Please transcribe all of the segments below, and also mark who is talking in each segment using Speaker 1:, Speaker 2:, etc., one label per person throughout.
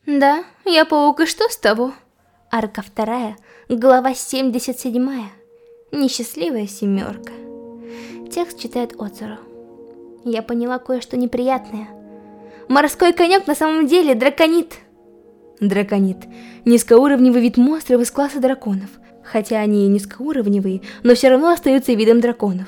Speaker 1: Да, я паук, и что с того? Арка 2, глава 77. Несчастливая семерка. Текст читает Оцуру. Я поняла кое-что неприятное. Морской конек на самом деле драконит. Драконит. Низкоуровневый вид монстров из класса драконов. Хотя они и низкоуровневые, но все равно остаются видом драконов.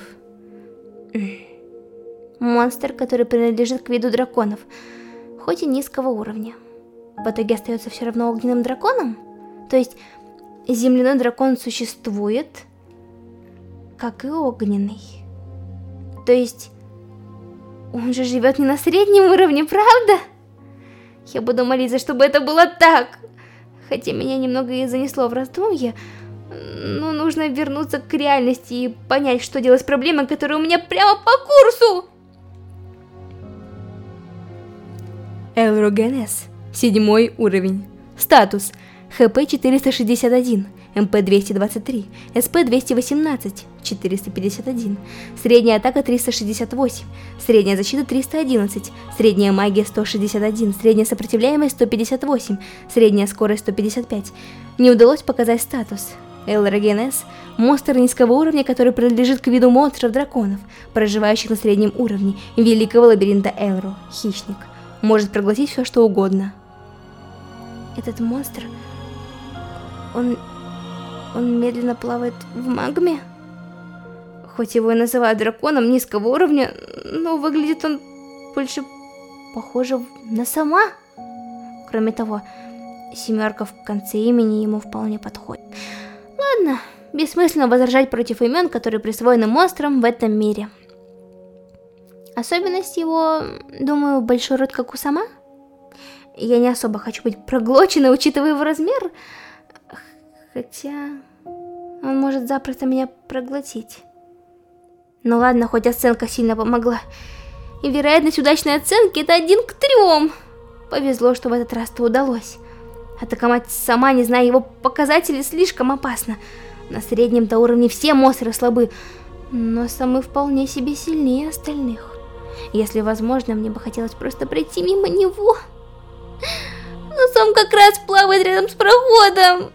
Speaker 1: Монстр, который принадлежит к виду драконов, хоть и низкого уровня. В итоге остается все равно огненным драконом? То есть земляной дракон существует, как и огненный. То есть он же живет не на среднем уровне, правда? Я буду молиться, чтобы это было так. Хотя меня немного и занесло в раздумье, но нужно вернуться к реальности и понять, что делать с проблемой, которая у меня прямо по курсу. Элро ГНС. 7 уровень. Статус. ХП 461, МП 223, СП 218, 451, средняя атака 368, средняя защита 311, средняя магия 161, средняя сопротивляемость 158, средняя скорость 155. Не удалось показать статус. Элро ГНС – монстр низкого уровня, который принадлежит к виду монстров-драконов, проживающих на среднем уровне великого лабиринта Элро, хищник. Может проглотить все, что угодно. Этот монстр... Он медленно плавает в магме? Хоть его и называют драконом низкого уровня, но выглядит он больше похоже на сама. Кроме того, семерка в конце имени ему вполне подходит. Ладно, бессмысленно возражать против имен, которые присвоены монстрам в этом мире. Особенность его, думаю, большой рот, как у сама. Я не особо хочу быть проглоченной, учитывая его размер. Хотя он может запросто меня проглотить. Ну ладно, хоть оценка сильно помогла. И вероятность удачной оценки это 1 к 3. Повезло, что в этот раз-то удалось. Атаковать сама, не зная его показателей, слишком опасно. На среднем-то уровне все монстры слабы, но самы вполне себе сильнее остальных. Если возможно, мне бы хотелось просто пройти мимо него. Но сам как раз плавает рядом с проходом.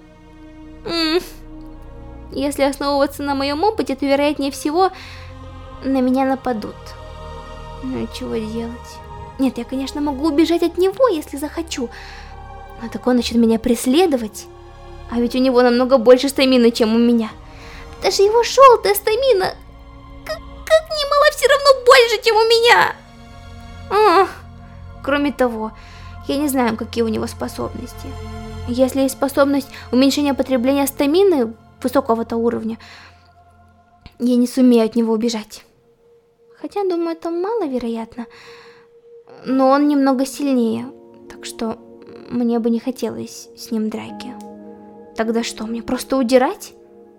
Speaker 1: Если основываться на моем опыте, то вероятнее всего на меня нападут. Ну чего делать? Нет, я, конечно, могу убежать от него, если захочу. Но так он начнет меня преследовать. А ведь у него намного больше стамины, чем у меня. Даже его желтая стамина, как немало, все равно больше, чем у меня. Кроме того, я не знаю, какие у него способности. Если есть способность уменьшения потребления стамины высокого-то уровня, я не сумею от него убежать. Хотя, думаю, это маловероятно. Но он немного сильнее, так что мне бы не хотелось с ним драки. Тогда что, мне просто удирать?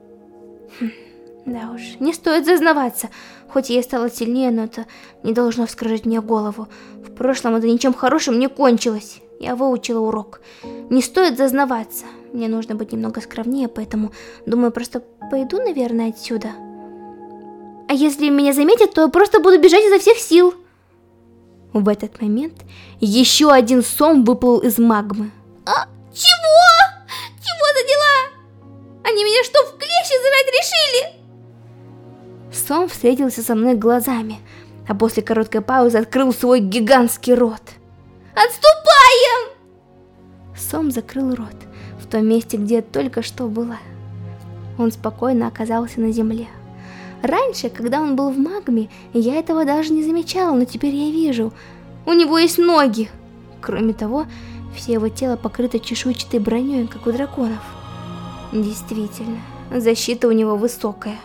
Speaker 1: Да уж, не стоит зазнаваться. Хоть я и стала сильнее, но это не должно вскружить мне голову. В прошлом это ничем хорошим не кончилось. Я выучила урок. Не стоит зазнаваться. Мне нужно быть немного скромнее, поэтому, думаю, просто пойду, наверное, отсюда. А если меня заметят, то просто буду бежать изо всех сил. В этот момент еще один сом выплыл из магмы. Чего? Чего за дела? Они меня что, в клещи зажать решили? Сом встретился со мной глазами, а после короткой паузы открыл свой гигантский рот. Отступаем! Сом закрыл рот в том месте, где я только что была. Он спокойно оказался на земле. Раньше, когда он был в магме, я этого даже не замечала, но теперь я вижу. У него есть ноги. Кроме того, все его тело покрыто чешуйчатой броней, как у драконов. Действительно, защита у него высокая.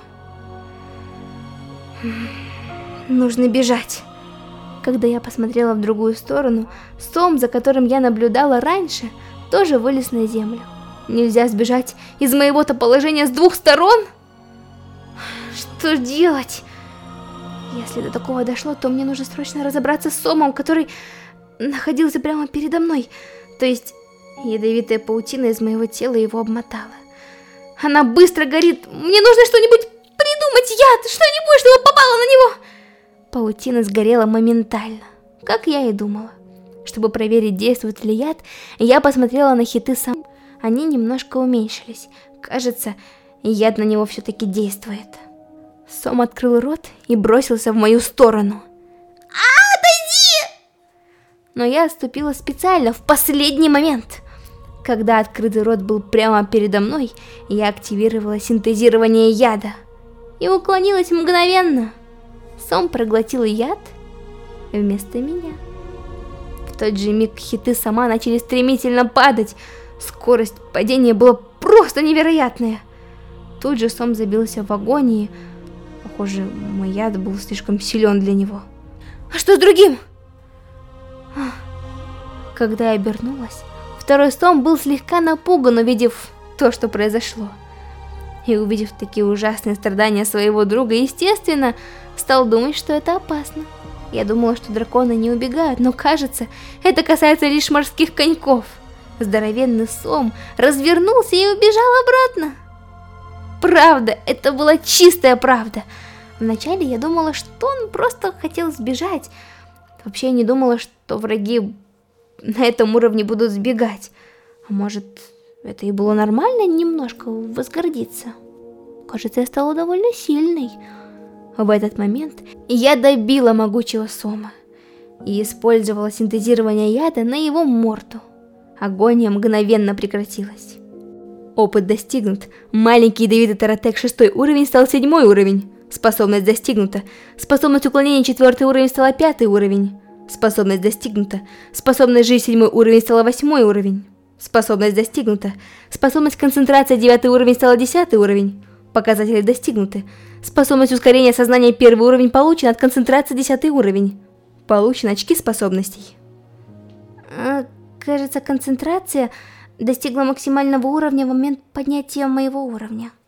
Speaker 1: Нужно бежать. Когда я посмотрела в другую сторону, сом, за которым я наблюдала раньше, тоже вылез на землю. Нельзя сбежать из моего-то положения с двух сторон? Что делать? Если до такого дошло, то мне нужно срочно разобраться с сомом, который находился прямо передо мной. То есть, ядовитая паутина из моего тела его обмотала. Она быстро горит. Мне нужно что-нибудь придумать, яд, что-нибудь, чтобы попало на него. Паутина сгорела моментально, как я и думала. Чтобы проверить, действует ли яд, я посмотрела на хиты Самы. Они немножко уменьшились. Кажется, яд на него все-таки действует. Сом открыл рот и бросился в мою сторону. Отойди! Но я отступила специально, в последний момент. Когда открытый рот был прямо передо мной, я активировала синтезирование яда. И уклонилась мгновенно. Сом проглотил яд вместо меня. В тот же миг хиты Сама начали стремительно падать. Скорость падения была просто невероятная. Тут же Сом забился в агонии. Похоже, мой яд был слишком силен для него. А что с другим? Когда я обернулась, второй Сом был слегка напуган, увидев то, что произошло. И увидев такие ужасные страдания своего друга, естественно, стал думать, что это опасно. Я думала, что драконы не убегают, но кажется, это касается лишь морских коньков. Здоровенный Сом развернулся и убежал обратно. Правда, это была чистая правда. Вначале я думала, что он просто хотел сбежать. Вообще я не думала, что враги на этом уровне будут сбегать. А может, это и было нормально немножко возгордиться? Кажется, я стала довольно сильной. В этот момент я добила могучего Сома и использовала синтезирование яда на его морду. Агония мгновенно прекратилась. Опыт достигнут. Маленький ядовитый Таратек 6 уровень стал 7 уровень. Способность достигнута. Способность уклонения 4 уровень стала 5 уровень. Способность достигнута. Способность жизнь 7 уровень стала 8 уровень. Способность достигнута. Способность концентрация 9 уровень стала 10 уровень. Показатели достигнуты. Способность ускорения сознания 1 уровень получен от концентрации 10 уровень. Получены очки способностей. Кажется, концентрация достигла максимального уровня в момент поднятия моего уровня.